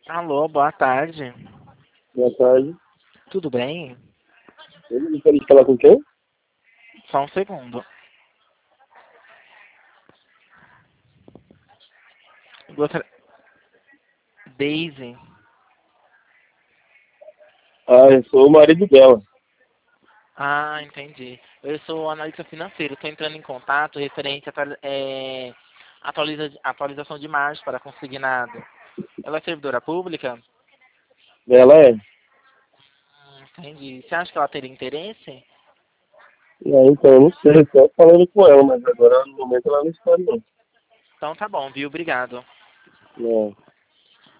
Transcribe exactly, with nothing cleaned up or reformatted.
Alô, boa tarde. Boa tarde. Tudo bem? Eu gostaria de falar com quem? Só um segundo. Gostaria... Daisy. Ah, eu sou o marido dela. Ah, entendi. Eu sou analista financeiro. Estou entrando em contato referente à atuali- é, atualiza... atualização de margem para consignado. Ela é servidora pública? Ela é. Hum, entendi. Você acha que ela teria interesse? É, então, eu não sei, só falando com ela, mas agora no momento ela não está não. Então tá bom, viu? Obrigado. Não.